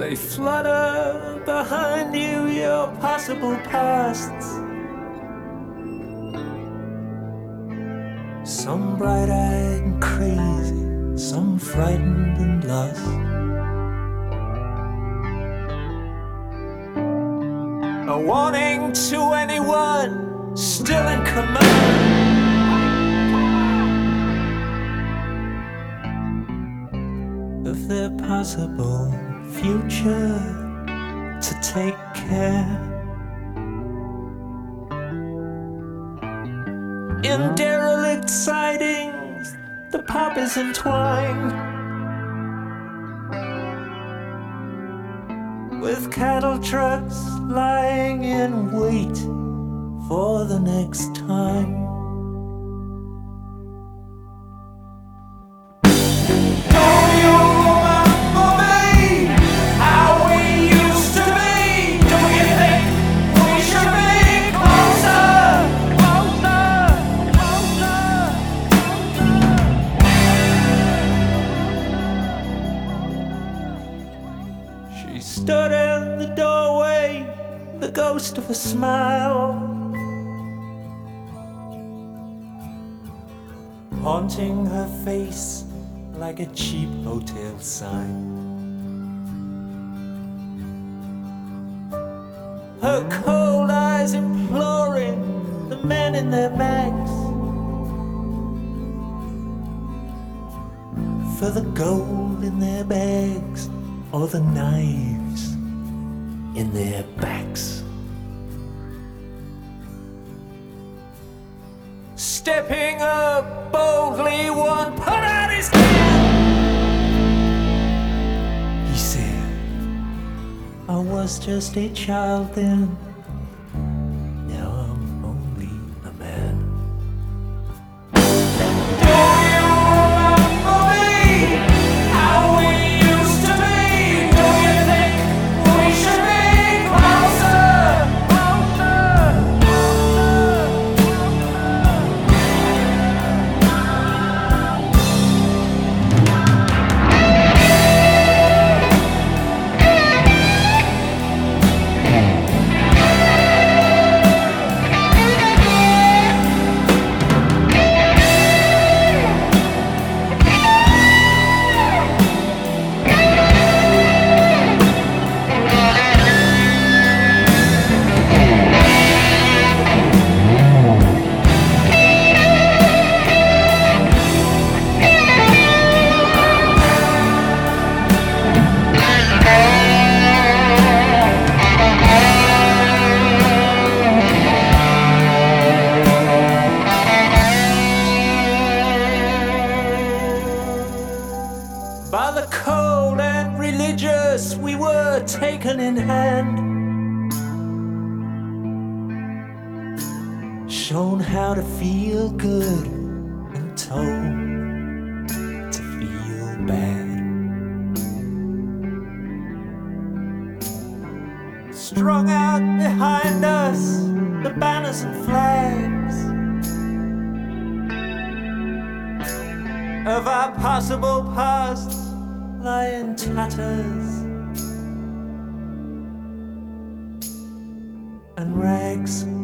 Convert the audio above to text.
They flutter behind you, your possible pasts. Some bright-eyed and crazy, some frightened and lost. A warning to anyone still in command of their possible future to take care. In derelict sidings, the pop is entwined with cattle trucks lying in wait for the next time. She stood in the doorway, the ghost of a smile, haunting her face like a cheap hotel sign. Her cold eyes imploring the men in their bags for the gold in their bags or the knives in their backs. Stepping up boldly, one put out his hand. He said, I was just a child then, now I'm only a man. By the cold and religious, we were taken in hand, shown how to feel good and told to feel bad. Strung out behind us, the banners and flags of our possible past lie in tatters and rags.